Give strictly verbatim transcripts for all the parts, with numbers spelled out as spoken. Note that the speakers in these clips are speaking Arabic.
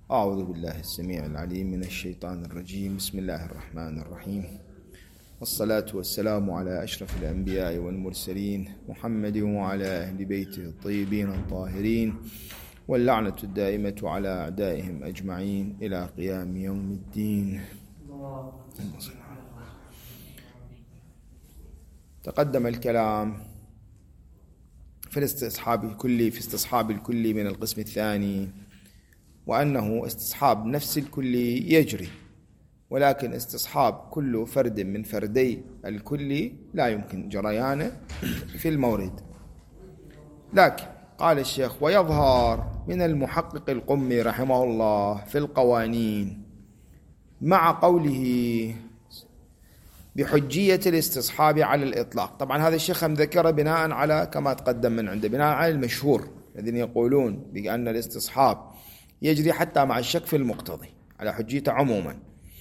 أعوذ بالله السميع العليم من الشيطان الرجيم. بسم الله الرحمن الرحيم، والصلاة والسلام على أشرف الأنبياء والمرسلين محمد وعلى أهل بيته الطيبين الطاهرين، واللعنة الدائمة على أعدائهم أجمعين إلى قيام يوم الدين. تقدم الكلام في الاستصحاب الكلي في استصحاب الكلي من القسم الثاني، وأنه استصحاب نفس الكلي يجري، ولكن استصحاب كل فرد من فردي الكلي لا يمكن جريانه في المورد. لكن قال الشيخ: ويظهر من المحقق القمي رحمه الله في القوانين مع قوله بحجية الاستصحاب على الإطلاق. طبعا هذا الشيخ هم ذكر بناء على كما تقدم من عنده، بناء على المشهور الذين يقولون بأن الاستصحاب يجري حتى مع الشك في المقتضي على حجيته عموما.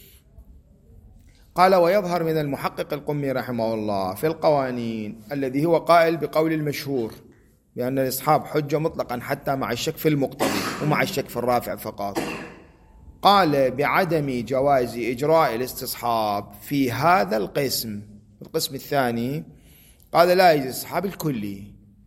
قال: ويظهر من المحقق القمي رحمه الله في القوانين الذي هو قائل بقول المشهور بأن الاستصحاب حجة مطلقا حتى مع الشك في المقتضي ومع الشك في الرافع فقط. قال: بعدم جواز إجراء الاستصحاب في هذا القسم القسم الثاني. قال: لا يجوز الاستصحاب الكلي.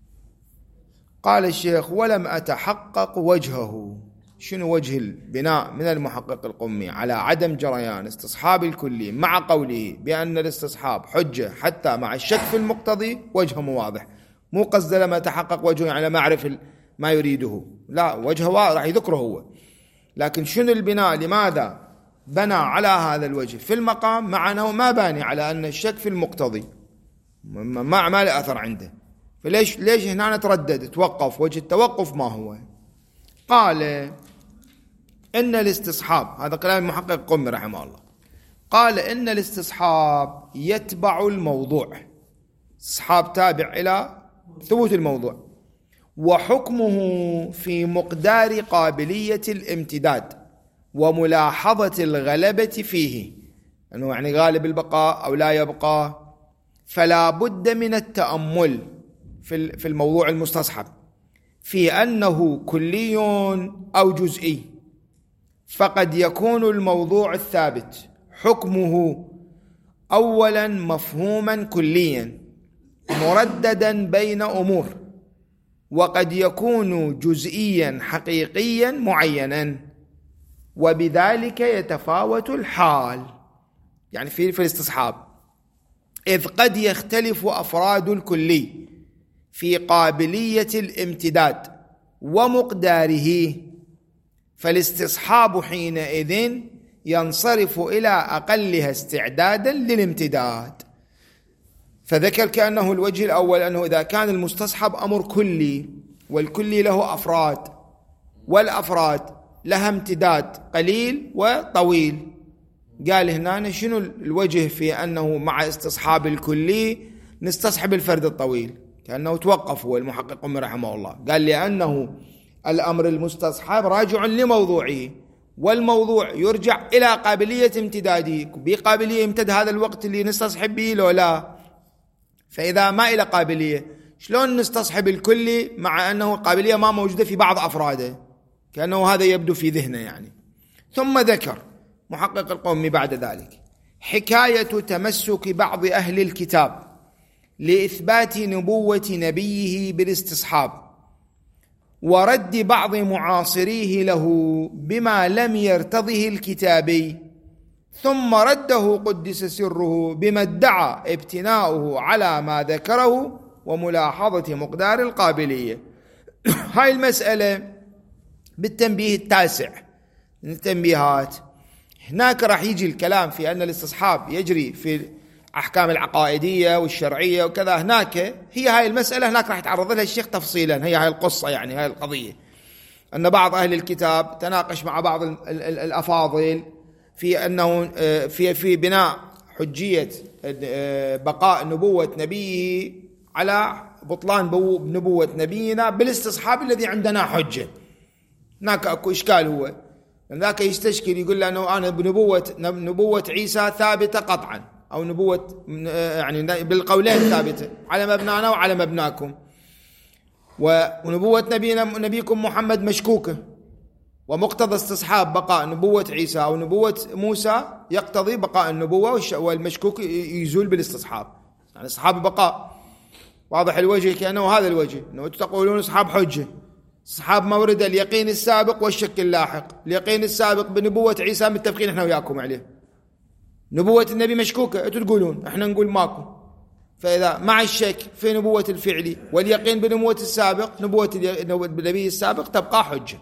قال الشيخ: ولم أتحقق وجهه. شنو وجه البناء من المحقق القمي على عدم جريان استصحاب الكلي مع قوله بأن الاستصحاب حجة حتى مع الشك في المقتضي؟ وجهه واضح، مو قصد لما تحقق وجهه يعني ما أعرف ما يريده، لا، وجهه واضح يذكره هو. لكن شنو البناء؟ لماذا بنى على هذا الوجه في المقام مع أنه ما باني على أن الشك في المقتضي ما ما له أثر عنده؟ فليش ليش هنا نتردد توقف؟ وجه التوقف ما هو؟ قال: إن الاستصحاب، هذا كلام المحقق القمي رحمه الله، قال: إن الاستصحاب يتبع الموضوع، استصحاب تابع إلى ثبوت الموضوع، وحكمه في مقدار قابلية الامتداد وملاحظة الغلبة فيه، أنه يعني غالب البقاء أو لا يبقى، فلا بد من التأمل في الموضوع المستصحب في أنه كلي أو جزئي. فقد يكون الموضوع الثابت حكمه أولا مفهوما كليا مرددا بين أمور، وقد يكون جزئيا حقيقيا معينا، وبذلك يتفاوت الحال، يعني في في الاستصحاب، إذ قد يختلف أفراد الكلي في قابلية الامتداد ومقداره، فالاستصحاب حينئذ ينصرف إلى أقلها استعدادا للامتداد. فذكر كأنه الوجه الأول أنه إذا كان المستصحب أمر كلي، والكلي له أفراد، والأفراد لها امتداد قليل وطويل، قال هنا شنو الوجه في أنه مع استصحاب الكلي نستصحب الفرد الطويل؟ كأنه توقف هو المحقق القمي رحمه الله، قال: لأنه الأمر المستصحب راجع لموضوعه، والموضوع يرجع إلى قابلية امتداده، بقابلية امتد هذا الوقت اللي نستصحب به لو لا. فإذا ما إلى قابلية شلون نستصحب الكلي مع أنه قابلية ما موجودة في بعض أفراده؟ كأنه هذا يبدو في ذهنه يعني. ثم ذكر محقق القومي بعد ذلك حكاية تمسك بعض أهل الكتاب لإثبات نبوة نبيه بالاستصحاب، ورد بعض معاصريه له بما لم يرتضه الكتابي، ثم رده قدس سره بما ادعى ابتناؤه على ما ذكره وملاحظة مقدار القابلية. هاي المسألة بالتنبيه التاسع من التنبيهات. هناك راح يجي الكلام في أن الاستصحاب يجري في أحكام العقائدية والشرعية وكذا، هناك هي هاي المسألة هناك راح يتعرض لها الشيخ تفصيلا، هي هاي القصة يعني هاي القضية، أن بعض أهل الكتاب تناقش مع بعض الأفاضل في أنه في في بناء حجية بقاء نبوة نبيه على بطلان نبوة نبينا بالاستصحاب الذي عندنا حجة. هناك أكو إشكال، هو ذاك يستشكل يقول له أنه أنا بنبوة نبوة عيسى ثابتة قطعا، أو نبوة يعني بالقولين ثابتة على مبنانا وعلى مبناكم، ونبوة نبينا نبيكم محمد مشكوكة، ومقتضى استصحاب بقاء نبوة عيسى أو نبوة موسى يقتضي بقاء النبوة، والمشكوك يزول بالاستصحاب، يعني استصحاب بقاء. واضح الوجه؟ كأنه هذا الوجه، أنه تقولون استصحاب حجة، استصحاب مورد اليقين السابق والشك اللاحق. اليقين السابق بنبوة عيسى متفقين احنا وياكم عليه، نبوة النبي مشكوكة انتم تقولون، احنا نقول ماكو. فإذا مع الشك في نبوة الفعل واليقين بنبوة السابق، نبوة النبي السابق تبقى حجة.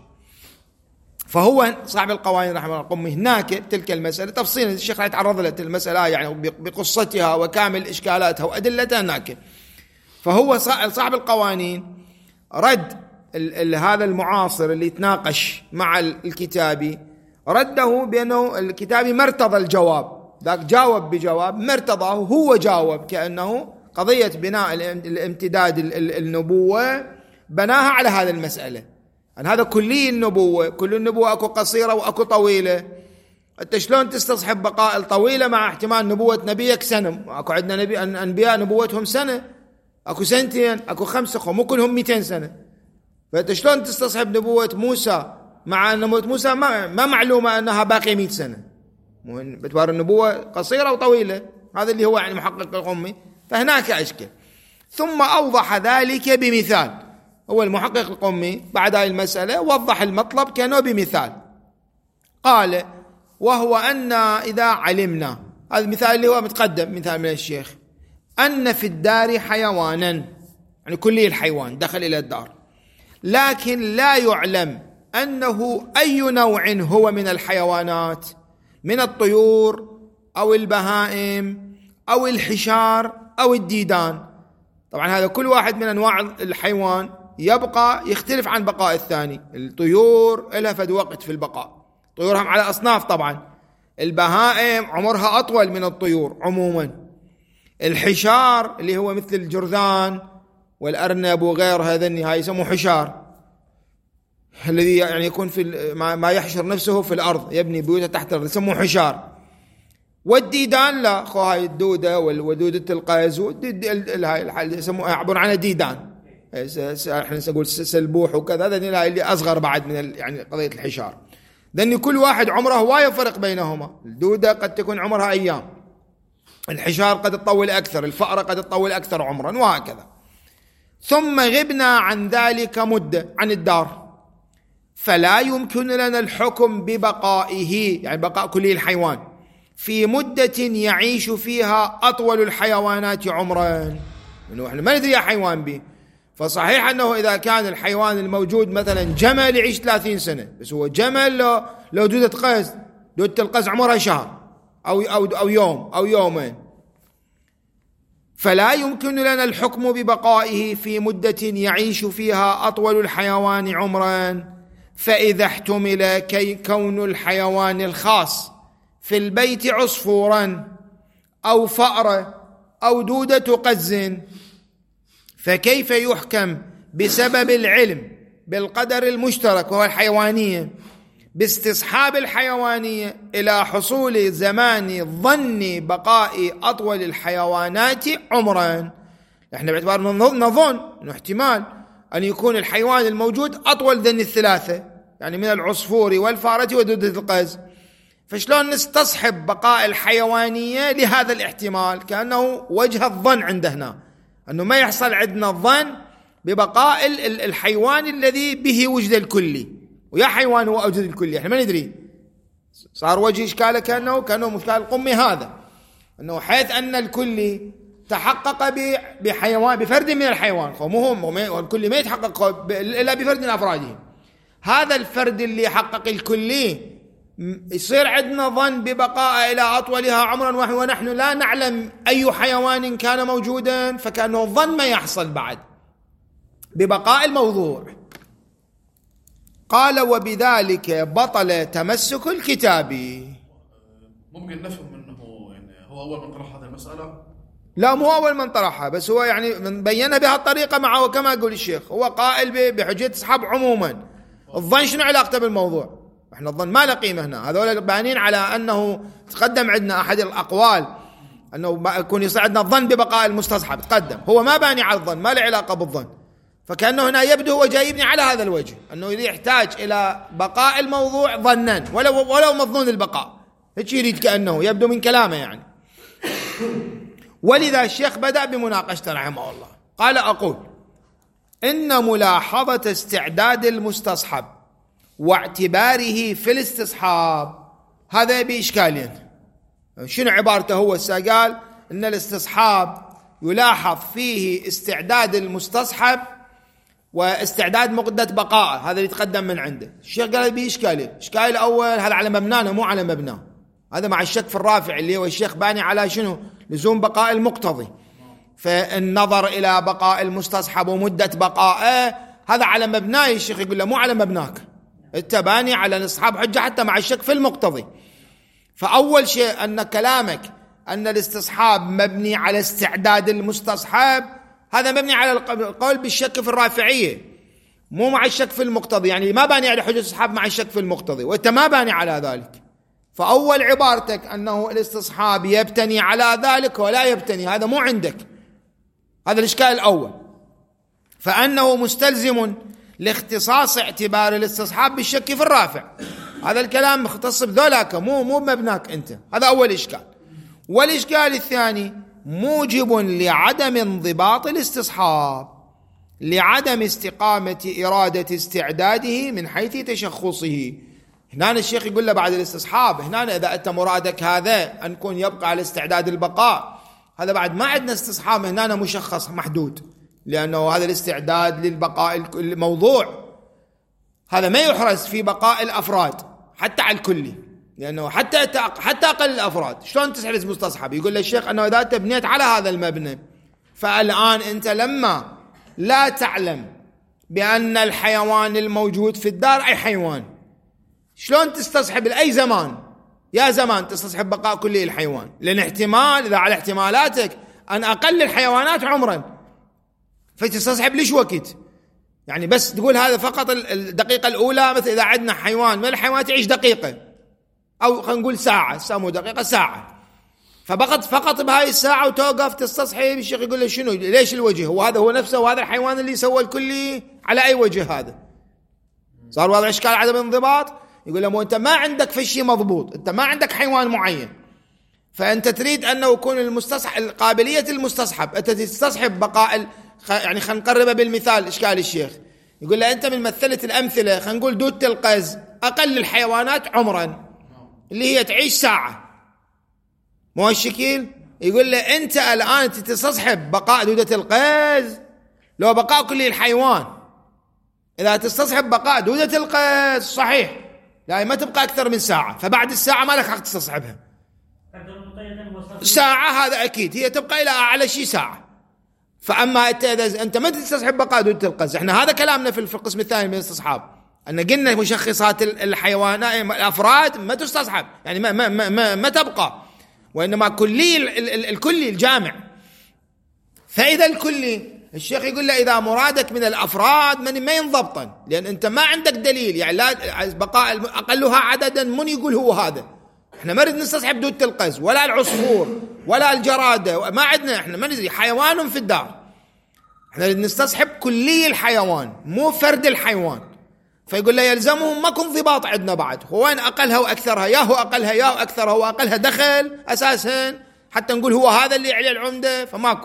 فهو صاحب القوانين رحمه الله القمي هناك تلك المسألة تفصيلا، الشيخ راح يتعرض لها المسألة يعني بقصتها وكامل إشكالاتها وأدلتها هناك. فهو صاحب القوانين رد هذا المعاصر اللي يتناقش مع الكتابي، رده بأنه الكتابي مرتضى الجواب، ذاك جاوب بجواب مرتضاه، هو جاوب كأنه قضية بناء الامتداد النبوة بناها على هذه المسألة، أن هذا كلي النبوة، كل النبوة أكو قصيرة وأكو طويلة. أنت شلون تستصحب بقاء الطويلة مع احتمال نبوة نبيك سنة؟ أكو عندنا نبي أنبياء نبوتهم سنة، أكو سنتين، أكو خمسة، مو كلهم مئتين سنة. فأنت شلون تستصحب نبوة موسى مع أن نبوة موسى ما, ما معلومة أنها باقي مئة سنة، باعتبار النبوة قصيرة وطويلة. هذا اللي هو يعني محقق القمي، فهناك أشكال. ثم أوضح ذلك بمثال، هو المحقق القمي بعد هذه المسألة وضح المطلب كأنه بمثال، قال: وهو أن إذا علمنا، هذا المثال اللي هو متقدم مثال من الشيخ، أن في الدار حيوانا، يعني كلي الحيوان دخل إلى الدار، لكن لا يعلم أنه أي نوع هو من الحيوانات، من الطيور أو البهائم أو الحشار أو الديدان. طبعا هذا كل واحد من أنواع الحيوان يبقى يختلف عن بقاء الثاني. الطيور لها فد وقت في البقاء، طيورهم على أصناف طبعا، البهائم عمرها أطول من الطيور عموما، الحشار اللي هو مثل الجرذان والأرنب وغير هذا النهاية يسموه حشار، الذي يعني يكون في ما يحشر نفسه في الأرض، يبني بيوته تحت الأرض، يسموه حشار. والديدان لا، خو هاي الدودة ودودة القز هاي يسموها يعبر عنها ديدان، احنا نقول سلبوح وكذا، هذا اللي أصغر بعد من يعني قضية الحشار. لأن كل واحد عمره وايد فرق بينهما، الدودة قد تكون عمرها أيام، الحشار قد تطول أكثر، الفأرة قد تطول أكثر عمرا، وهكذا. ثم غبنا عن ذلك مدة عن الدار، فلا يمكن لنا الحكم ببقائه، يعني بقاء كل الحيوان، في مدة يعيش فيها أطول الحيوانات عمرا، إنه إحنا ما ندري حيوان به. فصحيح أنه إذا كان الحيوان الموجود مثلا جمل يعيش ثلاثين سنة، بس هو جمل لو, لو دودة قز، دودة القز عمرها شهر أو, أو, أو يوم أو يومين. فلا يمكن لنا الحكم ببقائه في مدة يعيش فيها أطول الحيوان عمرا، فإذا احتمل كي كون الحيوان الخاص في البيت عصفورا أو فأرة أو دودة قز، فكيف يحكم بسبب العلم بالقدر المشترك وهو الحيوانية باستصحاب الحيوانية إلى حصول زمان ظن بقاء أطول الحيوانات عمرا؟ احنا باعتبار نظن انه احتمال أن يكون الحيوان الموجود أطول ذن الثلاثة، يعني من العصفور والفارة ودودة القز، فشلون نستصحب بقاء الحيوانية لهذا الاحتمال؟ كأنه وجه الظن عندنا أنه ما يحصل عندنا الظن ببقاء الحيوان الذي به وجد الكلي، ويا حيوان هو أوجد الكلي احنا ما ندري. صار وجه إشكاله كأنه كأنه مشكال القمي هذا، أنه حيث أن الكلي تحقق بحيوان بفرد من الحيوان، مو الكلي ما يتحقق إلا بفرد من أفراده، هذا الفرد اللي حقق الكلي يصير عندنا ظن ببقاء إلى أطولها عمرا، ونحن لا نعلم أي حيوان كان موجودا، فكأنه الظن ما يحصل بعد ببقاء الموضوع. قال: وبذلك بطل تمسك الكتاب. ممكن نفهم أنه يعني هو أول من طرح هذه المسألة؟ لا، مو أول من طرحها، بس هو يعني بينها بهالطريقة معه، كما يقول الشيخ هو قائل بحجية أصحاب عموما. الظن شنو علاقته بالموضوع؟ احنا الظن ما له قيمة هنا، هذول بانين على أنه تقدم عندنا أحد الأقوال أنه يكون يصير عندنا الظن ببقاء المستصحب، تقدم، هو ما باني على الظن، ما له علاقة بالظن. فكأنه هنا يبدو هو جاي يبني على هذا الوجه، أنه يحتاج إلى بقاء الموضوع ظنا ولو, ولو مظنون البقاء، هيك يريد كأنه يبدو من كلامه يعني. ولذا الشيخ بدأ بمناقشته رحمه الله، قال: أقول إن ملاحظة استعداد المستصحب واعتباره في الاستصحاب هذا بإشكالين. شنو عبارته هو؟ قال إن الاستصحاب يلاحظ فيه استعداد المستصحب واستعداد مدة بقاء، هذا اللي يتقدم من عنده. الشيخ قال بإشكالين. الإشكال الأول هذا على مبنانا مو على مبناه، هذا مع الشك في الرافع اللي هو الشيخ باني على شنو؟ لزوم بقاء المقتضي. فالنظر إلى بقاء المستصحب ومدة بقائه هذا على مبناه، الشيخ يقول له مو على مبناك، انت باني على الاستصحاب حجة حتى مع الشك في المقتضي. فأول شيء أن كلامك أن الاستصحاب مبني على استعداد المستصحب، هذا مبني على القول بالشك في الرافعية، مو مع الشك في المقتضي، يعني ما باني على حجة الاستصحاب مع الشك في المقتضي، وانت ما باني على ذلك. فأول عبارتك أنه الاستصحاب يبتني على ذلك ولا يبتني، هذا مو عندك، هذا الإشكال الأول. فأنه مستلزم لاختصاص اعتبار الاستصحاب بالشك في الرافع، هذا الكلام مختص بذولاك، مو مو بمبناك أنت، هذا أول إشكال. والإشكال الثاني موجب لعدم انضباط الاستصحاب لعدم استقامة إرادة استعداده من حيث تشخصه. هنا الشيخ يقول له بعد الاستصحاب، هنا إذا أنت مرادك هذا أن يكون يبقى على استعداد البقاء، هذا بعد ما عندنا استصحاب هنا مشخص محدود، لأنه هذا الاستعداد للبقاء الموضوع هذا ما يحرز في بقاء الأفراد حتى على الكلي، لأنه حتى حتى أقل الأفراد شلون تحرز مستصحب؟ يقول للشيخ أنه إذا أنت بنيت على هذا المبنى، فالآن أنت لما لا تعلم بأن الحيوان الموجود في الدار أي حيوان، شلون تستصحب لأي زمان؟ يا زمان تستصحب بقاء كلي الحيوان، لأن احتمال إذا على احتمالاتك أن أقل الحيوانات عمرا، فتستصحب ليش وقت؟ يعني بس تقول هذا فقط الدقيقة الأولى، مثل إذا عندنا حيوان من الحيوانات يعيش دقيقة أو خلينا نقول ساعة، سامو دقيقة ساعة، فبقت فقط بهاي الساعة وتوقف تستصحب. الشيخ يقول له شنو؟ ليش الوجه؟ وهذا هو نفسه، وهذا الحيوان اللي سوى الكلي على أي وجه هذا؟ صار واضح إشكال عدم انضباط. يقول له مو أنت ما عندك في شيء مضبوط، أنت ما عندك حيوان معين، فأنت تريد أنه يكون المستصحب قابلية المستصحب، أنت تستصحب بقاء ال... يعني خلينا نقربها بالمثال. إشكال الشيخ يقول له أنت من مثلة الأمثلة، خلينا نقول دودة القز أقل الحيوانات عمرا اللي هي تعيش ساعة، مو الشكل؟ يقول له أنت الآن تستصحب بقاء دودة القز لو بقاء كل الحيوان، إذا تستصحب بقاء دودة القز صحيح لا ما تبقى أكثر من ساعة، فبعد الساعة ما لك حق تستصحبها ساعة، هذا أكيد هي تبقى إلى أعلى شيء ساعة. فأما إذا أنت ما تستصحب بقاء دودة القز، إحنا هذا كلامنا في القسم الثاني من الاستصحاب، أن قلنا مشخصات الحيوانات الأفراد ما تستصحب، يعني ما ما ما ما, ما تبقى، وإنما كلي الكلي الجامع. فإذا الكلي الشيخ يقول له إذا مرادك من الأفراد من ما ينضبطن، لأن أنت ما عندك دليل، يعني لا بقاء أقلها عددا من يقول هو هذا. إحنا ما نريد نستصحب دودة القز ولا العصفور ولا الجرادة، ما عندنا، إحنا ما ندري حيوان في الدار، إحنا نريد نستصحب كلي الحيوان مو فرد الحيوان. فيقول له يلزمهم ماكو انضباط عندنا بعد، هو وين أقلها وأكثرها، يا هو أقلها يا هو أكثرها، هو أقلها دخل أساسا حتى نقول هو هذا اللي عليه العمدة، فماكو.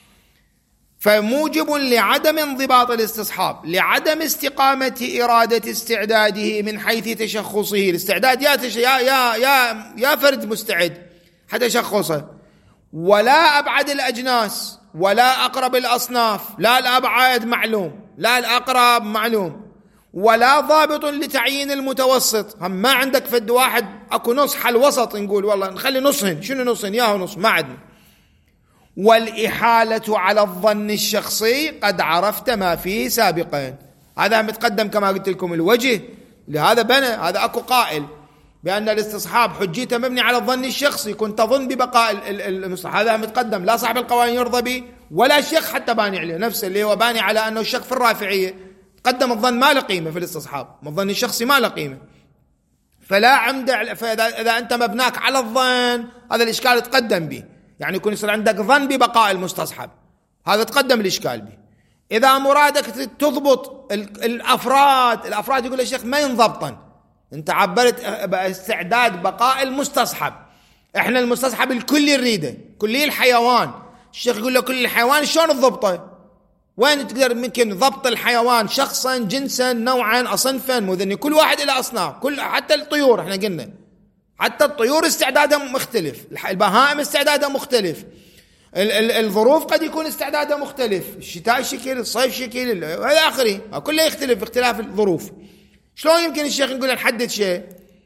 فموجب لعدم انضباط الاستصحاب لعدم استقامة إرادة استعداده من حيث تشخصه. الاستعداد يا تش... يا يا يا يا فرد مستعد حتى تشخصه، ولا أبعد الأجناس ولا أقرب الأصناف، لا الأبعد معلوم لا الأقرب معلوم، ولا ضابط لتعيين المتوسط. هم ما عندك فد واحد أكو نص حل وسط نقول والله نخلي نصهن، شنو نصهن ياهو نص، ما عندنا. والإحالة على الظن الشخصي قد عرفت ما فيه سابقا، هذا متقدم كما قلت لكم الوجه، لهذا بنى هذا أكو قائل بأن الاستصحاب حجيته مبني على الظن الشخصي، كنت تظن ببقاء المستصحب، هذا متقدم لا صاحب القوانين يرضى به ولا الشيخ حتى باني عليه نفسه اللي هو باني على أنه الشك في الرافعية، قدم الظن ما له قيمة في الاستصحاب، الظن الشخصي ما له قيمة، فلا عمد. فإذا إذا أنت مبناك على الظن هذا الإشكال تقدم به، يعني يكون يصير عندك ظن ببقاء المستصحب، هذا تقدم الإشكال به. إذا مرادك تضبط الأفراد الأفراد يقول الشيخ ما ينضبطن، أنت عبرت باستعداد بقاء المستصحب، إحنا المستصحب الكلي نريده كلي الحيوان. الشيخ يقول له كل الحيوان شلون تضبطه؟ وين تقدر ممكن ضبط الحيوان شخصا جنسا نوعا أصنفا؟ مذني كل واحد إلى أصناف، كل حتى الطيور احنا قلنا حتى الطيور استعدادها مختلف، البهائم استعدادها مختلف، الظروف قد يكون استعدادها مختلف، الشتاء شكل، الصيف شكل، إلى آخره، كله يختلف باختلاف الظروف. شلون يمكن الشيخ يقول نحدد شيء؟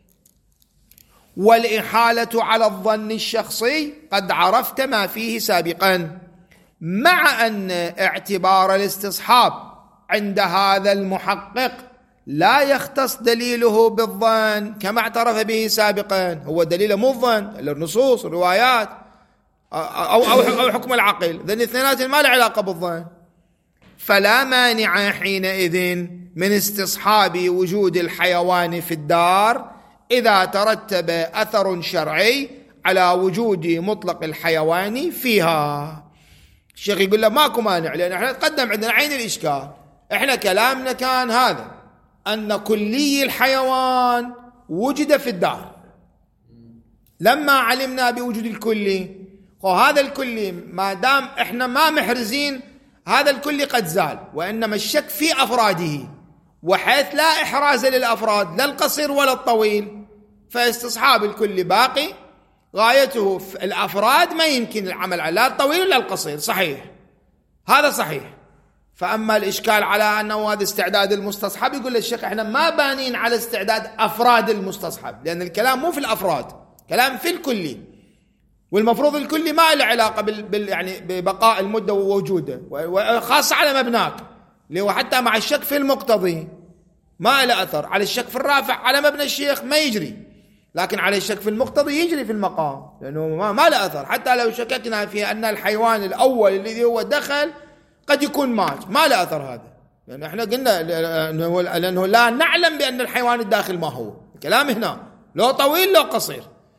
والإحالة على الظن الشخصي قد عرفت ما فيه سابقا، مع أن اعتبار الاستصحاب عند هذا المحقق لا يختص دليله بالظن كما اعترف به سابقا، هو دليله مو الظن، النصوص الروايات أو, أو, أو حكم العقل، ذن الاثنينات ما له علاقة بالظن. فلا مانع حينئذ من استصحاب وجود الحيوان في الدار إذا ترتب أثر شرعي على وجود مطلق الحيوان فيها. الشيخ يقول له ماكو مانع، لأن احنا تقدم عندنا عين الإشكال، احنا كلامنا كان هذا أن كلي الحيوان وجد في الدار، لما علمنا بوجود الكلي وهذا الكلي ما دام احنا ما محرزين هذا الكلي قد زال، وإنما الشك في أفراده، وحيث لا إحراز للأفراد لا القصير ولا الطويل، فاستصحاب الكلي باقي، غايته في الأفراد ما يمكن العمل على لا الطويل ولا القصير، صحيح هذا صحيح. فأما الإشكال على أنه هذا استعداد المستصحب، يقول الشيخ احنا ما بانين على استعداد أفراد المستصحب، لأن الكلام مو في الأفراد، كلام في الكلي، والمفروض الكلي ما له علاقة بال, بال يعني ببقاء المدة ووجوده، وخاصة على مبناك اللي هو حتى مع الشك في المقتضي ما له أثر. على الشك في الرافع على مبنى الشيخ ما يجري، لكن على الشك في المقتضي يجري في المقام، لأنه ما, ما له أثر. حتى لو شككنا في أن الحيوان الأول الذي هو دخل قد يكون مات، ما له أثر هذا، لأن احنا قلنا لأنه, لأنه لا نعلم بأن الحيوان الداخل ما هو، الكلام هنا لو طويل لو قصير.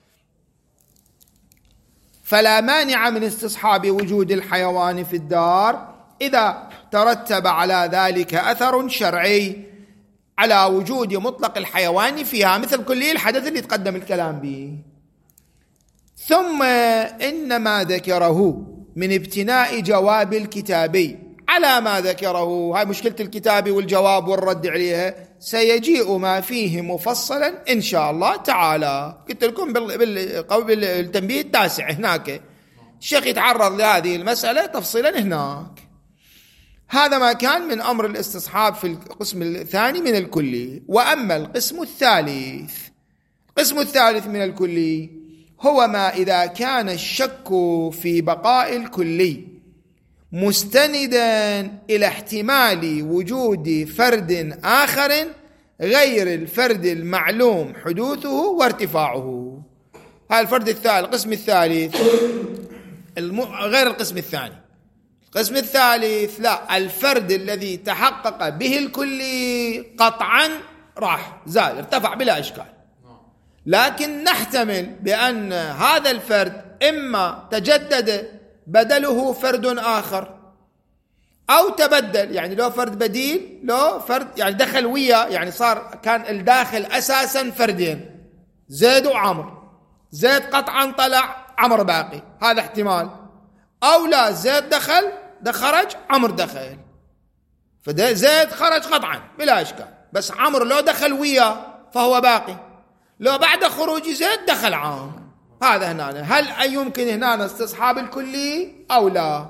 فلا مانع من استصحاب وجود الحيوان في الدار إذا ترتب على ذلك أثر شرعي على وجود مطلق الحيوان فيها، مثل كلي الحدث اللي تقدم الكلام به. ثم إن ما ذكره من ابتناء جواب الكتابي على ما ذكره، هاي مشكلة الكتابي والجواب والرد عليها، سيجيء ما فيه مفصلا إن شاء الله تعالى. قلت لكم بالتنبيه التاسع هناك الشيخ يتعرض لهذه المسألة تفصيلا هناك. هذا ما كان من أمر الاستصحاب في القسم الثاني من الكلي. وأما القسم الثالث، القسم الثالث من الكلي هو ما إذا كان الشك في بقاء الكلي مستندا إلى احتمال وجود فرد آخر غير الفرد المعلوم حدوثه وارتفاعه. هذا الفرد الثالث، القسم الثالث الم... غير القسم الثاني. القسم الثالث لا، الفرد الذي تحقق به الكلي قطعا راح زال ارتفع بلا إشكال، لكن نحتمل بأن هذا الفرد إما تجدد بدله فرد آخر أو تبدل، يعني لو فرد بديل لو فرد يعني دخل ويا، يعني صار كان الداخل أساسا فردين زيد وعمر، زيد قطعا طلع عمر باقي، هذا احتمال. أو لا، زيد دخل ده خرج عمر دخل، فزيد خرج قطعا بلا إشكال، بس عمر لو دخل ويا فهو باقي، لو بعد خروج زيد دخل عمر. هذا هنا هل يمكن هنا استصحاب الكلي أو لا؟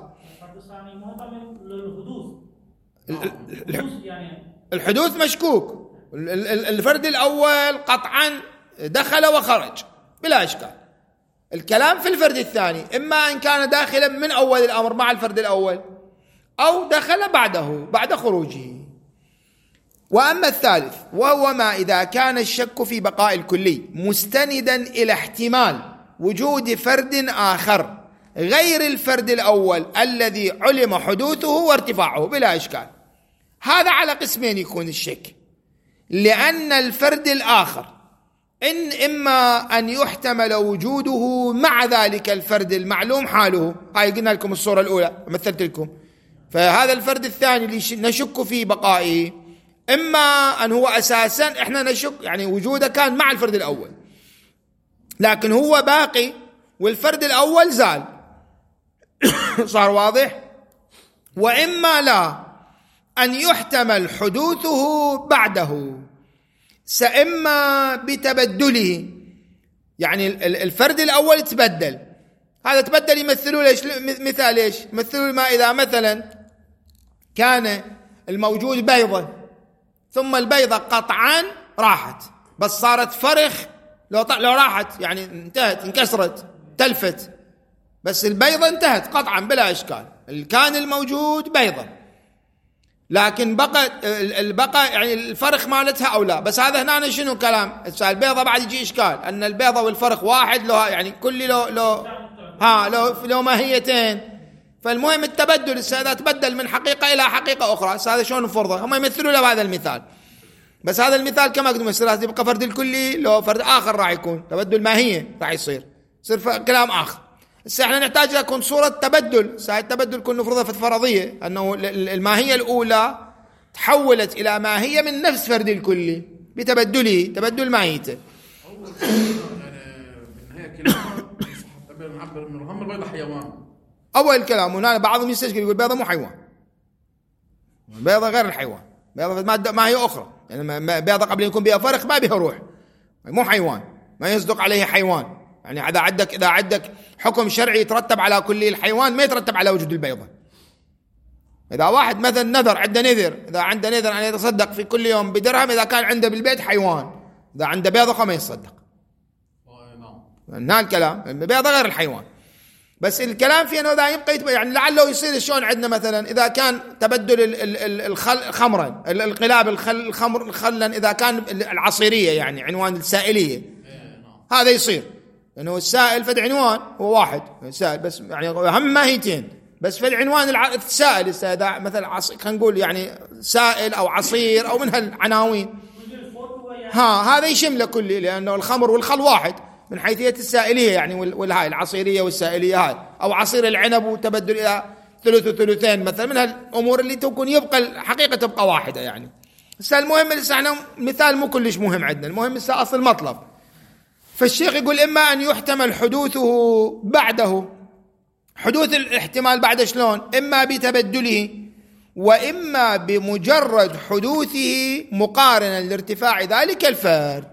الحدوث مشكوك، الفرد الأول قطعا دخل وخرج بلا إشكال. الكلام في الفرد الثاني، إما أن كان داخلا من أول الأمر مع الفرد الأول أو دخل بعده بعد خروجه. وأما الثالث وهو ما إذا كان الشك في بقاء الكلي مستندا إلى احتمال وجود فرد آخر غير الفرد الأول الذي علم حدوثه وارتفاعه بلا إشكال. هذا على قسمين يكون الشك، لأن الفرد الآخر إن إما أن يحتمل وجوده مع ذلك الفرد المعلوم حاله، هاي قلنا لكم الصورة الأولى مثلت لكم، فهذا الفرد الثاني اللي نشك في بقائه، إما أن هو أساسا إحنا نشك يعني وجوده كان مع الفرد الأول لكن هو باقي والفرد الأول زال صار واضح، وإما لا أن يحتمل حدوثه بعده سإما بتبدله، يعني الفرد الأول تبدل، هذا تبدل يمثلوا ليش مثال ايش يمثلوا ما إذا مثلا كان الموجود بيضة ثم البيضة قطعا راحت بس صارت فرخ، لو لو راحت يعني انتهت انكسرت تلفت، بس البيضة انتهت قطعا بلا إشكال، كان الموجود بيضة لكن بقى البقى يعني الفرخ مالتها أو لا، بس هذا هنا شنو كلام البيضة بعد يجي إشكال أن البيضة والفرخ واحد لو يعني كل لو لو ها لو لو ماهيتين، فالمهم التبدل إذا تبدل من حقيقة إلى حقيقة أخرى هذا شلون نفرضه، هم يمثلوا له بهذا المثال، بس هذا المثال كما قلت مثلا يبقى فرد الكلي لو فرد آخر راح يكون تبدل ماهية راح يصير يصير كلام آخر. بس احنا نحتاج لكم صورة تبدل، ساعة التبدل كنا نفرضها في الفرضية أنه الماهية الأولى تحولت إلى ماهية من نفس فرد الكلي بتبدله تبدل ماهيته. أول كلام هنا بعضهم يستشكل يقول بيضة مو حيوان، بيضة غير الحيوان، بيضة مادة ماهية أخرى، يعني بيضة قبل يكون بها فرخ ما بها روح، مو حيوان، ما يصدق عليه حيوان، يعني إذا عندك إذا عندك حكم شرعي يترتب على كل الحيوان ما يترتب على وجود البيضة. إذا واحد مثلا نذر عنده نذر، إذا عنده نذر أن يتصدق في كل يوم بدرهم إذا كان عنده بالبيت حيوان، إذا عنده بيضة ما يتصدق. هنا الكلام البيضة غير الحيوان، بس الكلام في أنه إذا يبقى يعني لعله يصير شلون عندنا مثلا إذا كان تبدل الخل خمرا القلاب الخمر خلا إذا كان العصيرية يعني عنوان السائلية هذا يصير لأنه يعني السائل فد عنوان هو واحد سائل بس يعني هم ماهيتين بس في العنوان السائل إذا مثلا عصير خلينا نقول يعني سائل أو عصير أو من هالعناوين ها هذا يشمله كله لأنه الخمر والخل واحد من حيثية السائلية يعني والهاي العصيرية والسائلية هاي أو عصير العنب وتبدل إلى ثلث وثلثين مثلا من هالأمور اللي تكون يبقى الحقيقة تبقى واحدة يعني. بس المهم لسه احنا مثال مو كلش مهم عندنا، المهم لسه أصل المطلب. فالشيخ يقول إما أن يحتمل حدوثه بعده، حدوث الاحتمال بعد شلون؟ إما بتبدله وإما بمجرد حدوثه مقارنا لارتفاع ذلك الفرد.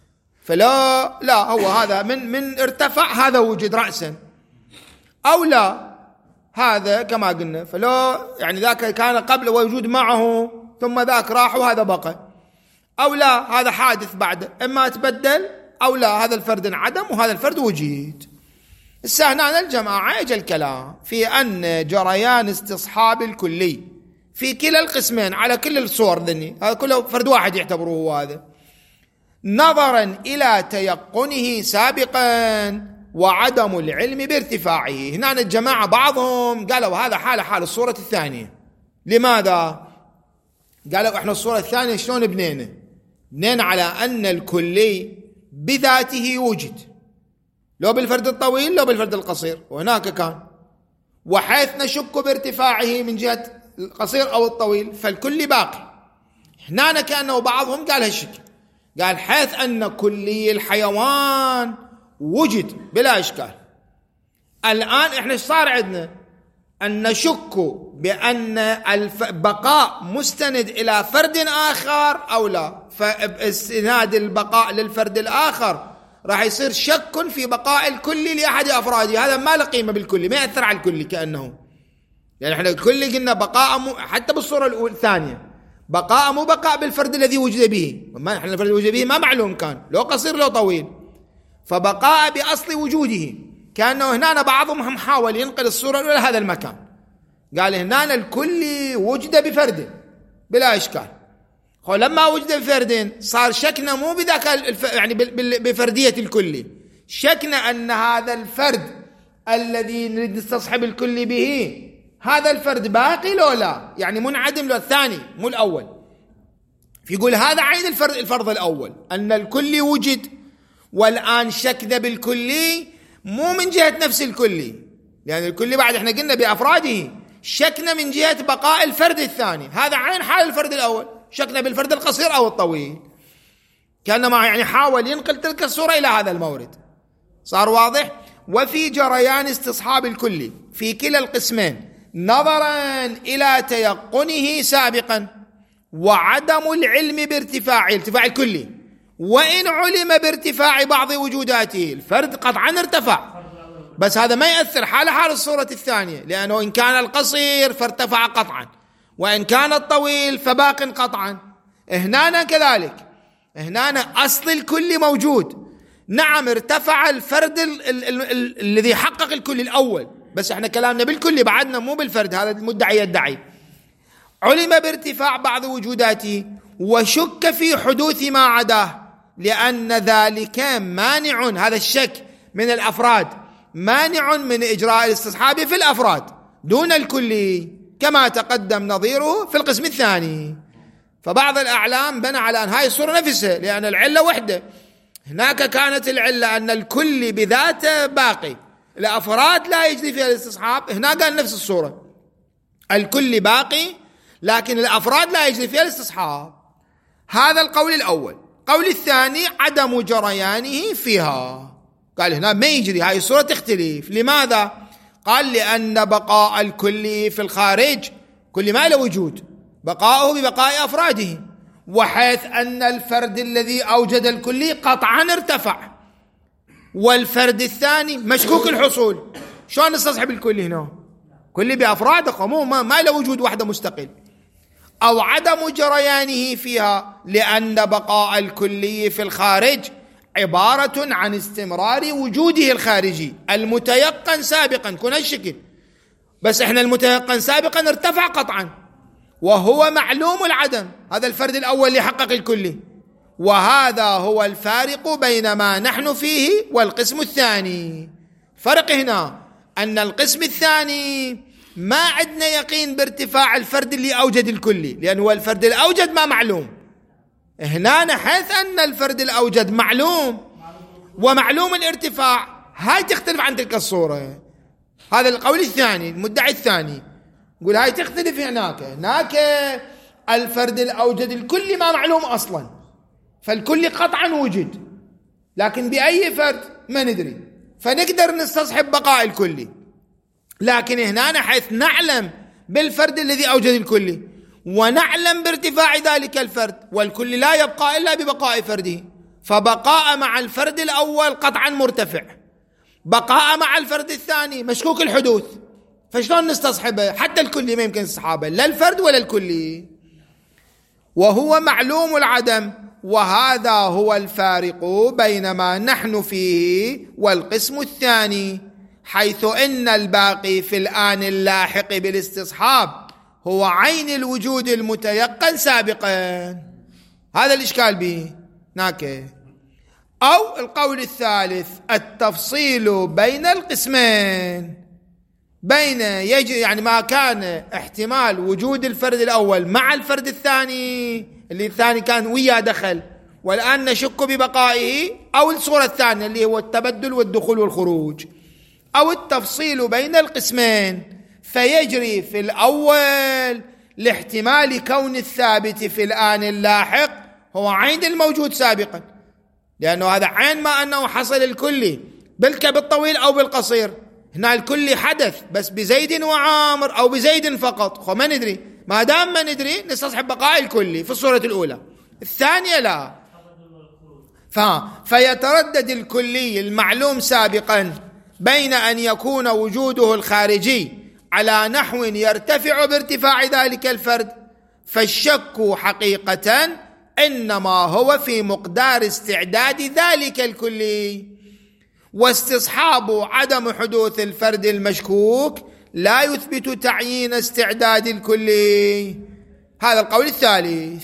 فلا لا هو هذا من من ارتفع هذا وجد رأسا أو لا هذا كما قلنا فلا يعني ذاك كان قبل وجود معه ثم ذاك راح وهذا بقى، أو لا هذا حادث بعد إما تبدل أو لا هذا الفرد انعدم وهذا الفرد وجد. السهنان الجماعة يجي الكلام في أن جريان استصحاب الكلي في كلا القسمين على كل الصور ذني هذا كله فرد واحد يعتبروه هذا نظرا إلى تيقنه سابقا وعدم العلم بارتفاعه. هنا الجماعة بعضهم قالوا هذا حال حال الصورة الثانية. لماذا؟ قالوا احنا الصورة الثانية شلون بنينا بنينا على أن الكلي بذاته وجد لو بالفرد الطويل لو بالفرد القصير، وهناك كان وحيث نشك بارتفاعه من جهة القصير أو الطويل فالكل باقي. هنا كأنه بعضهم قال هالشكل، قال حيث أن كلي الحيوان وجد بلا إشكال. الآن إحنا صار عندنا أن نشك بأن البقاء مستند إلى فرد آخر أو لا، فاستناد البقاء للفرد الآخر راح يصير شك في بقاء الكلي لأحد أفراده، هذا ما له قيمة بالكلي ما يأثر على الكلي كأنه يعني إحنا الكلي قلنا بقاء م... حتى بالصورة الأولى الثانية بقاء مو بقاء بالفرد الذي وجد به، ما احنا الفرد الذي وجد به ما معلوم كان لو قصير لو طويل، فبقاء بأصل وجوده. كأنه هنا بعضهم هم حاول ينقل الصورة إلى هذا المكان، قال هنا الكل وجد بفرد بلا إشكال، لما وجد بفرد صار شكنا مو بذاك الف... يعني بفردية الكل، شكنا أن هذا الفرد الذي نريد نستصحب الكل به هذا الفرد باقي لو لا، يعني منعدم لو الثاني مو الأول. فيقول هذا عين الفرد الفرض الأول أن الكل وجد، والآن شكنا بالكلي مو من جهة نفس الكلي، لأن يعني الكلي بعد احنا قلنا بأفراده، شكنا من جهة بقاء الفرد الثاني، هذا عين حال الفرد الأول، شكنا بالفرد القصير أو الطويل، كأنما يعني حاول ينقل تلك الصورة إلى هذا المورد. صار واضح؟ وفي جريان استصحاب الكلي في كلا القسمين نظرا إلى تيقنه سابقا وعدم العلم بارتفاع ارتفاع الكلي، وإن علم بارتفاع بعض وجوداته، الفرد قطعا ارتفع، بس هذا ما يأثر حال حال الصورة الثانية، لأنه إن كان القصير فارتفع قطعا، وإن كان الطويل فباق قطعا. هنا كذلك، هنا أصل الكل موجود، نعم ارتفع الفرد ال ال ال ال الذي حقق الكل الأول، بس احنا كلامنا بالكل بعدنا مو بالفرد، هذا المدعي يدعي. علم بارتفاع بعض وجوداته وشك في حدوث ما عداه، لأن ذلك مانع، هذا الشك من الأفراد مانع من إجراء الاستصحاب في الأفراد دون الكل، كما تقدم نظيره في القسم الثاني. فبعض الأعلام بنى على أن هاي الصورة نفسها، لأن العلة وحدة، هناك كانت العلة أن الكل بذاته باقي، الأفراد لا يجري فيها الاستصحاب، هنا قال نفس الصورة، الكل باقي لكن الأفراد لا يجري فيها الاستصحاب. هذا القول الأول. القول الثاني عدم جريانه فيها، قال هنا ما يجري، هاي الصورة تختلف. لماذا؟ قال لأن بقاء الكل في الخارج كل ما له وجود، بقاؤه ببقاء أفراده، وحيث أن الفرد الذي أوجد الكل قطعا ارتفع، والفرد الثاني مشكوك الحصول، شلون نستصحب الكل هنا؟ كل بأفراده، مو ما, ما له وجود وحده مستقل. أو عدم جريانه فيها لأن بقاء الكلي في الخارج عبارة عن استمرار وجوده الخارجي المتيقن سابقا، كن الشكل، بس احنا المتيقن سابقا ارتفع قطعا وهو معلوم العدم، هذا الفرد الأول اللي حقق الكلي، وهذا هو الفارق بين ما نحن فيه والقسم الثاني. فرق هنا أن القسم الثاني ما عندنا يقين بارتفاع الفرد اللي أوجد الكلي، لأنه الفرد الأوجد ما معلوم. هنا حيث أن الفرد الأوجد معلوم ومعلوم الارتفاع، هاي تختلف عن تلك الصورة. هذا القول الثاني، المدعي الثاني يقول هاي تختلف. هناك هناك الفرد الأوجد الكلي ما معلوم أصلا، فالكل قطعا وجد، لكن بأي فرد ما ندري، فنقدر نستصحب بقاء الكلي. لكن هنا حيث نعلم بالفرد الذي أوجد الكلي ونعلم بارتفاع ذلك الفرد، والكل لا يبقى إلا ببقاء فرده، فبقاء مع الفرد الأول قطعا مرتفع، بقاء مع الفرد الثاني مشكوك الحدوث، فشلون نستصحبه؟ حتى الكلي ما يمكن استصحابه، لا الفرد ولا الكلي، وهو معلوم العدم. وهذا هو الفارق بين ما نحن فيه والقسم الثاني، حيث إن الباقي في الآن اللاحق بالاستصحاب هو عين الوجود المتيقن سابقا. هذا الإشكال به هناك. أو القول الثالث التفصيل بين القسمين، بين يجي يعني ما كان احتمال وجود الفرد الأول مع الفرد الثاني اللي الثاني كان ويا دخل، والآن نشك ببقائه، أو الصورة الثانية اللي هو التبدل والدخول والخروج، أو التفصيل بين القسمين، فيجري في الأول لاحتمال كون الثابت في الآن اللاحق هو عين الموجود سابقا، لأنه هذا عين ما أنه حصل الكلي بالكب الطويل أو بالقصير، هنا الكلي حدث بس بزيد وعامر أو بزيد فقط، خو ما ندري، ما دام ما ندري نستصحب بقاء الكلي في الصورة الأولى. الثانية لا، ف... فيتردد الكلي المعلوم سابقا بين أن يكون وجوده الخارجي على نحو يرتفع بارتفاع ذلك الفرد، فالشك حقيقة إنما هو في مقدار استعداد ذلك الكلي، واستصحاب عدم حدوث الفرد المشكوك لا يثبت تعيين استعداد الكلي. هذا القول الثالث.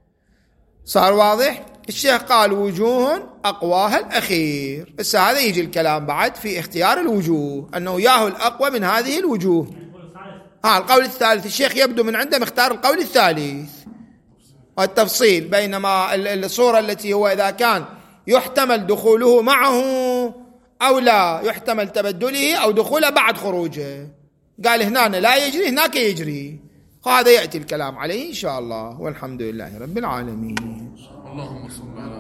صار واضح؟ الشيخ قال وجوه أقواها الأخير. بس هذا يجي الكلام بعد في اختيار الوجوه، أنه ياهو الأقوى من هذه الوجوه. ها القول الثالث الشيخ يبدو من عنده مختار القول الثالث، والتفصيل بينما الصورة التي هو إذا كان يحتمل دخوله معه أو لا، يحتمل تبدله أو دخوله بعد خروجه، قال هنا لا يجري هناك يجري، هذا يأتي الكلام عليه إن شاء الله، والحمد لله رب العالمين. اللهم صل على